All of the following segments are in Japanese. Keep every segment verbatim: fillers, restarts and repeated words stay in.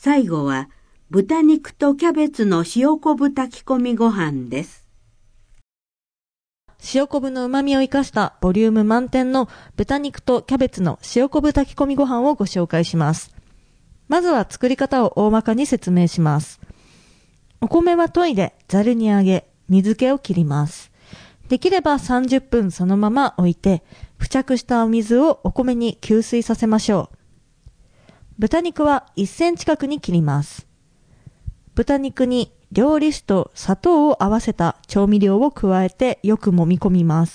最後は豚肉とキャベツの塩昆布炊き込みご飯です。 塩昆布の旨味を生かしたボリューム満点の豚肉とキャベツの塩昆布炊き込みご飯をご紹介します。まずは作り方を大まかに説明します。お米は研いでざるにあげ、水気を切ります。できればさんじゅっぷんそのまま置いて、付着したお水をお米に吸水させましょう。豚肉はいっセンチ角に切ります。豚肉に料理酒と砂糖を合わせた調味料を加えてよく揉み込みます。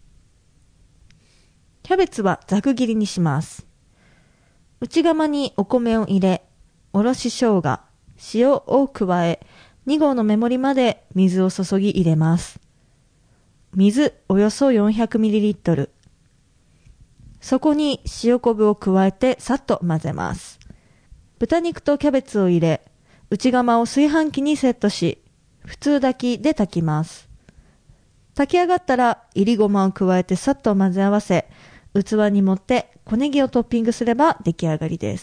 キャベツはざく切りにします。内釜にお米を入れ、おろし生姜、塩を加え、に合の目盛りまで水を注ぎ入れます。水およそ よんひゃくミリリットル。そこに塩昆布を加えてさっと混ぜます。豚肉とキャベツを入れ、内釜を炊飯器にセットし、普通炊きで炊きます。炊き上がったら、いりごまを加えてさっと混ぜ合わせ、器に盛って小ネギをトッピングすれば出来上がりです。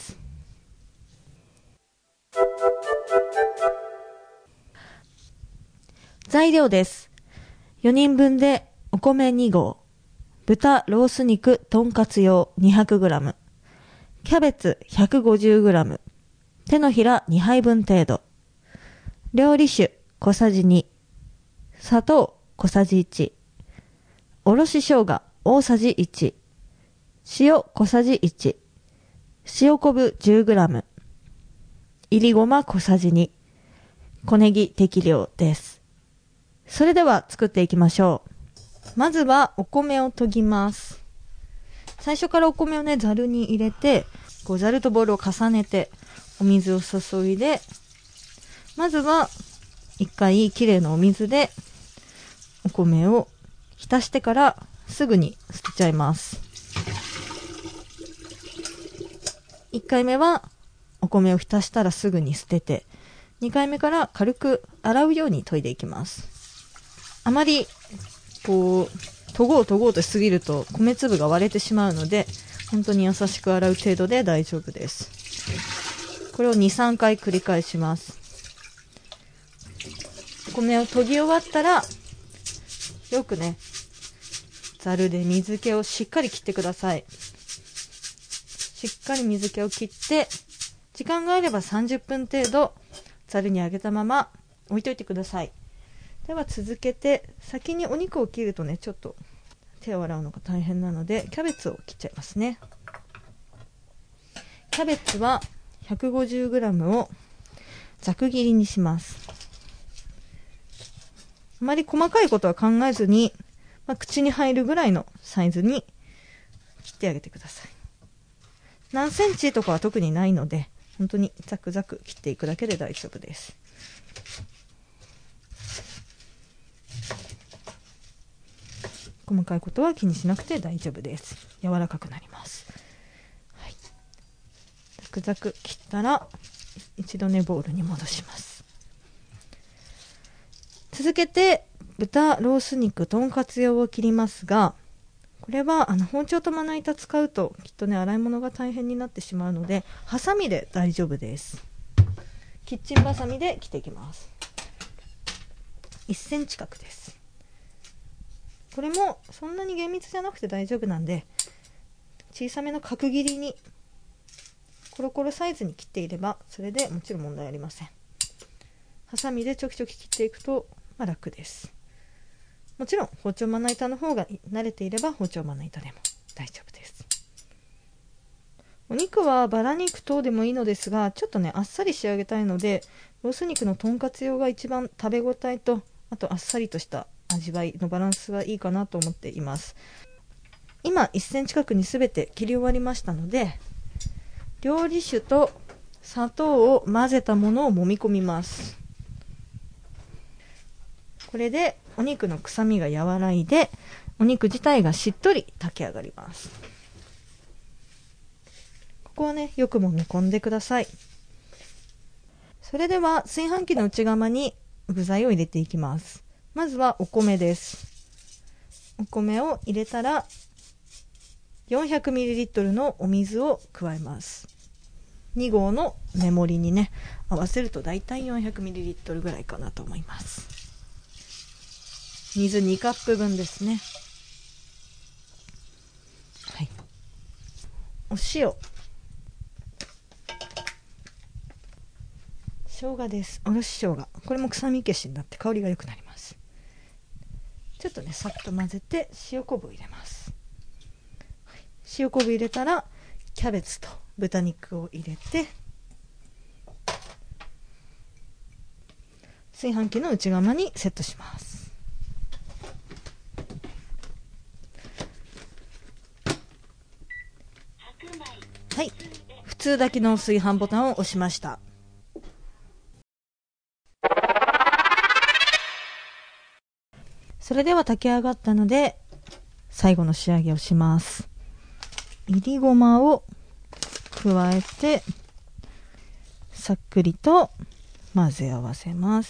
材料です。よにんぶんでお米に合、豚ロース肉とんかつ用 にひゃくグラム、キャベツ ひゃくごじゅうグラム、手のひらにはいぶん程度、料理酒小さじに、砂糖小さじいち、おろし生姜大さじいち、塩小さじいち、塩昆布 じゅうグラム、いりごま小さじに、小ネギ適量です。それでは作っていきましょう。まずはお米を研ぎます。最初からお米をね、ざるに入れて、こうざるとボウルを重ねてお水を注いで、まずは一回きれいなお水でお米を浸してからすぐに捨てちゃいます。いっかいめはお米を浸したらすぐに捨てて、にかいめから軽く洗うように研いでいきます。あまりこう研ごう研ごうとしすぎると米粒が割れてしまうので、本当に優しく洗う程度で大丈夫です。これをに、さんかい繰り返します。米を研ぎ終わったら、よくね、ざるで水気をしっかり切ってください。しっかり水気を切って、時間があればさんじゅっぷん程度、ざるに上げたまま置いといてください。では続けて、先にお肉を切るとね、ちょっと手を洗うのが大変なので、キャベツを切っちゃいますね。キャベツは ひゃくごじゅうグラム をざく切りにします。あまり細かいことは考えずに、まあ、口に入るぐらいのサイズに切ってあげてください。何センチとかは特にないので、本当にザクザク切っていくだけで大丈夫です。細かいことは気にしなくて大丈夫です。柔らかくなります。はい、ザクザク切ったら一度ねボウルに戻します。続けて豚ロース肉とんかつ用を切りますが、これはあの包丁とまな板使うときっとね洗い物が大変になってしまうので、ハサミで大丈夫です。キッチンバサミで切っていきます。いっセンチ角です。これもそんなに厳密じゃなくて大丈夫なんで、小さめの角切りにコロコロサイズに切っていればそれでもちろん問題ありません。ハサミでちょきちょき切っていくと、まあ、楽です。もちろん包丁まな板の方が慣れていれば包丁まな板でも大丈夫です。お肉はバラ肉等でもいいのですが、ちょっとねあっさり仕上げたいので、ロース肉のとんかつ用が一番食べ応えと、あとあっさりとした味わいのバランスがいいかなと思っています。今いっセンチ角にすべて切り終わりましたので、料理酒と砂糖を混ぜたものを揉み込みます。これでお肉の臭みが和らいで、お肉自体がしっとり炊き上がります。ここはねよく揉み込んでください。それでは炊飯器の内釜に具材を入れていきます。まずはお米です。お米を入れたら よんひゃくミリリットル のお水を加えます。 に合の目盛りにね合わせるとだいたい よんひゃくミリリットル ぐらいかなと思います。水にカップ分ですね。はい、お塩、生姜です。おろし生姜、これも臭み消しになって香りが良くなります。ちょっとねさっと混ぜて塩昆布を入れます。はい、塩昆布入れたらキャベツと豚肉を入れて炊飯器の内釜にセットします。はい、普通炊きの炊飯ボタンを押しました。それでは炊き上がったので最後の仕上げをします。いりごまを加えてさっくりと混ぜ合わせます。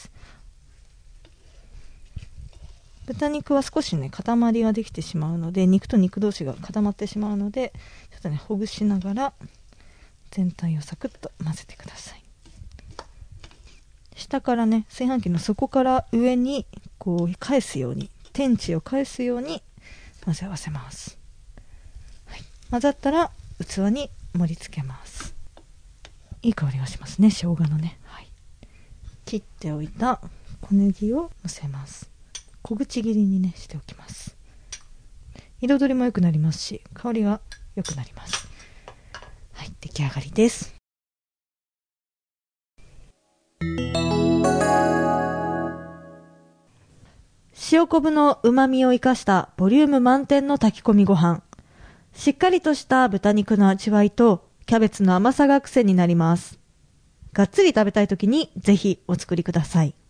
豚肉は少しね塊ができてしまうので、肉と肉同士が固まってしまうので、ちょっとねほぐしながら全体をサクッと混ぜてください。下からね炊飯器の底から上にこう返すように、天地を返すように混ぜ合わせます。はい、混ざったら器に盛り付けます。いい香りがしますね、生姜のね。はい、切っておいた小ネギをのせます。小口切りにねしておきます。彩りも良くなりますし、香りが良くなります。はい、出来上がりです。塩昆布の旨味を生かしたボリューム満点の炊き込みご飯。しっかりとした豚肉の味わいとキャベツの甘さが癖になります。がっつり食べたい時にぜひお作りください。